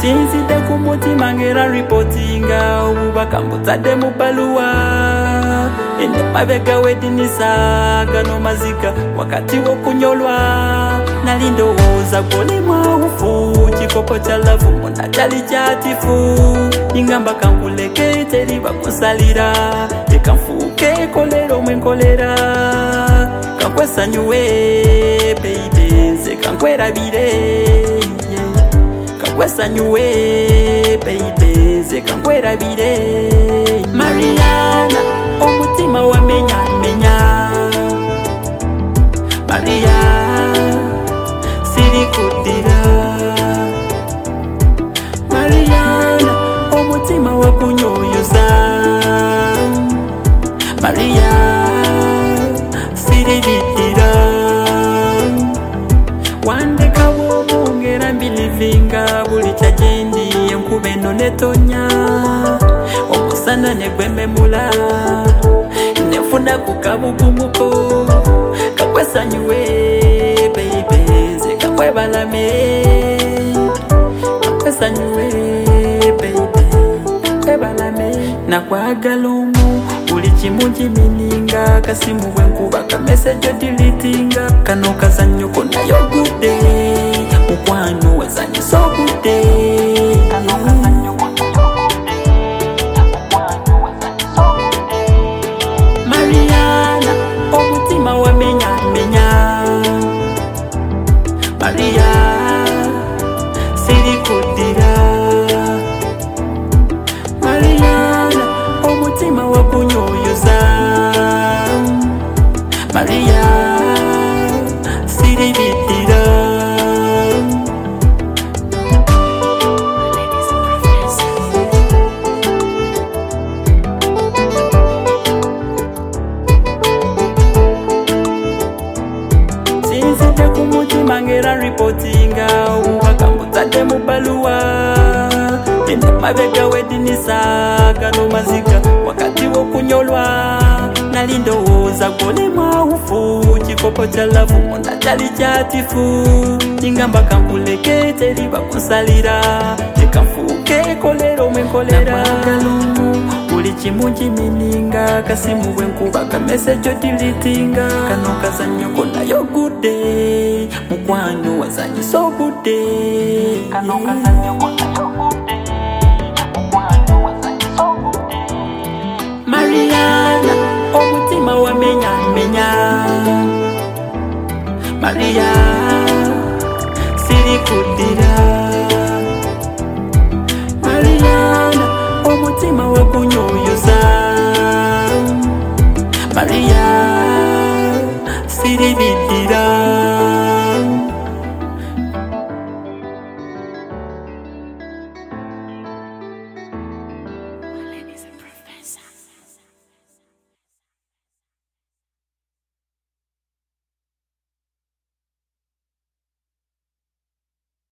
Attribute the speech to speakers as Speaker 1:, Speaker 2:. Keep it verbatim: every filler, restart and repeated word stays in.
Speaker 1: sinzide ku mutima ngera reportinga ububaka mbutadde mu baluwa ende mabega wedinisaga no mazika wakati w'okunyolwa nali ndowooza goli mwawufu kikopo kya lavu munda kyali kyatifu ingamba kankuleke teri bakusalira tekanfuuke kolero mwenkolera kakwesanyuwe baby nze kankwerabire kakwesanyuwe baby nze kankwerabire Mariana omutima wamenya menya Maria siri kudira Mariana omutima wakunyoyoza Maria siri bidira wandeka wobongera mbilivinga buli kyajendi enkube no netonya omusana negwememula nefuna kukabugumuko kakwesanyuwe baby nze kakwebalame kakwesanyuwe baby kakwebalame nakwagala omu buli kimu kimininga kasimu bwenkuba kamesejo dilitinga kano kazanyo konna yogude mukwano wazanyisa ogude Mariana omutima wamenya menya Maria siri kudira Mariana omutima wakunyoyoza Maria siri bidira sinzide ku mutima ngera reportinga ububaka mbutadde mu baluwa ende mabega wedinisaga no mazika wakati w'okunyolwa nali ndowooza goli mwawufu kikopo kya lavu munda kyali kyatifu ingamba kankuleke teri bakusalira tekanfuuke kolero mwenkolera buli kimu kimininga kasimu bwenkuba kamesejo dilitinga kano kazanyo konna yogude mukwano wazanyisa ogude kano kazanyo konna yogude mukwano wazanyisa ogude Mariana omutima wamenya menya Maria siri kudira